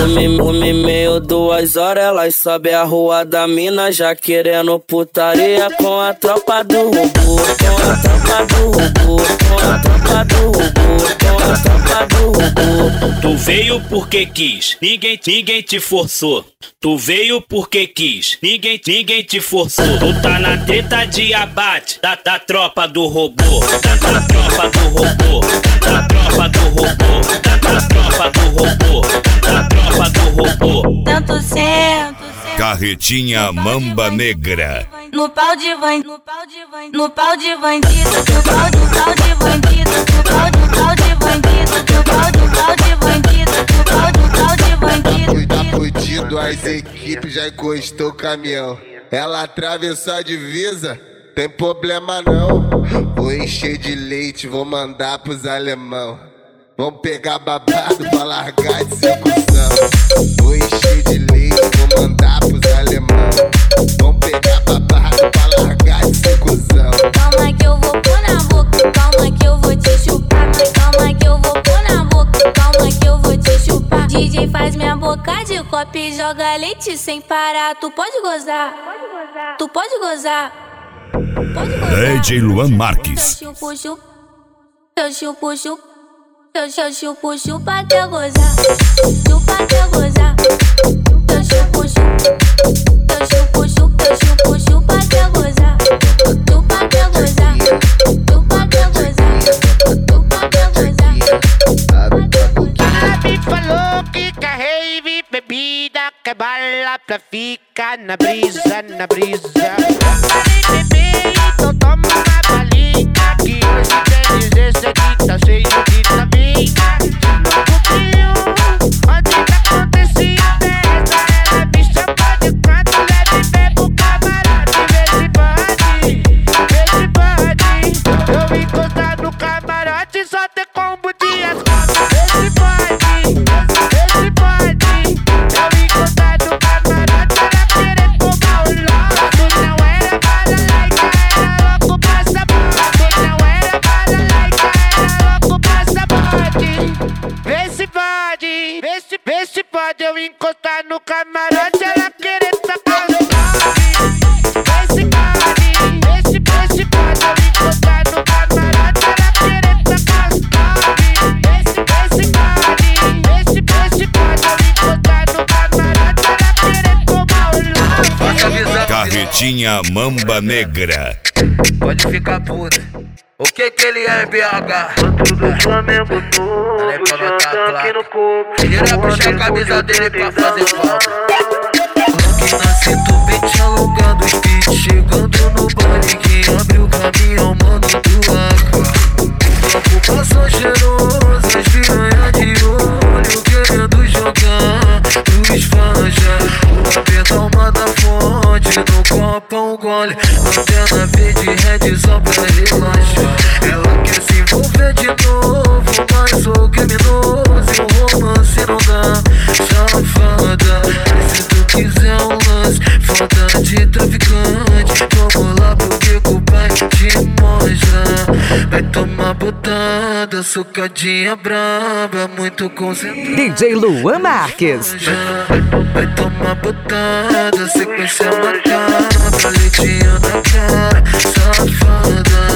1 e meio, 2 horas, elas sobe a rua da mina, já querendo putaria com a tropa do robô, com a tropa do robô, com a tropa do robô, com a tropa do robô. Tu veio porque quis, ninguém te forçou. Tu veio porque quis, ninguém te forçou. Tu tá na treta de abate da tropa do robô, da tropa do robô, da tropa do robô, da tropa do robô, da tropa do robô. Tanto certo. Carretinha Mamba Negra. No pau de bandido, no pau de bandido, no pau de bandido, no pau de bandido, no pau de bandido, no pau de bandido, no pau de bandido. Tá fudido, as equipes já encostou o caminhão. Ela atravessou a divisa, tem problema não. Vou encher de leite, vou mandar pros alemão. Vamos pegar babado pra largar de secusão. Vou encher de leite, vou mandar pros alemão. Vamos pegar babado pra largar de secusão. Calma que eu vou pôr na boca, calma que eu vou te chupar. Calma que eu vou pôr na boca, calma que eu vou te chupar. DJ faz minha boca de copo e joga leite sem parar. Tu pode gozar, tu pode gozar, pode gozar. DJ Luan Marques. Eu chupo, chupa até gozar, chupa até gozar. Eu chupo, chupa até gozar, chupa até gozar, chupa até gozar, chupa até gozar. Me falou que quer rave, bebida, quer bala pra ficar na brisa, na brisa. Parei de beber, então toma uma balinha, que hoje quer dizer isso aqui tá cheio de vitamina. O frio, onde que acontecia a festa, ela me chamou de canto, leve bebo camarote, vê se pode, vê se pode. Eu encostar no camarote, só ter combo de asfalto, vê se pode, vê se pode. Eu encostar no camarote, ela querer tomar o lote. Não era bala laica, era louco pra sabor. Não era bala laica, era louco pra sabor. Vê se pode, vê se pode. Eu encostar no camarote, ela querer tacar o lote. Vê se pode, vê se pode. Eu encostar no camarote, ela querer tacar o lote. Vê se pode, vê se pode. Eu encostar no camarote, ela querer tomar o lote. Carretinha Mamba Negra. Pode ficar puta. O que ele é, BH? Do Flamengo todo, já tá aqui no corpo. Ele irá puxar a camisa dele pra fazer falta. Aqui na cinto, pente alongado, speed chegando no baile. Quem abre o caminho, mano do AK. Papo passou cheiroso, as piranha de olho, querendo jogar pros fanja. Aperta uma da fonte, no copo um gole. Antena verde, red só pra relaxar. Ela quer se envolver de novo, mas sou criminoso e o romance não dá. Safada, se tu quiser um lance, foda de traficante, vamos lá porque o pai te mostra. Vai tomar botada, socadinha braba, muito concentrada. DJ Luan Marques. Vai tomar botada, sequência macabra, paletinha na cara, safada.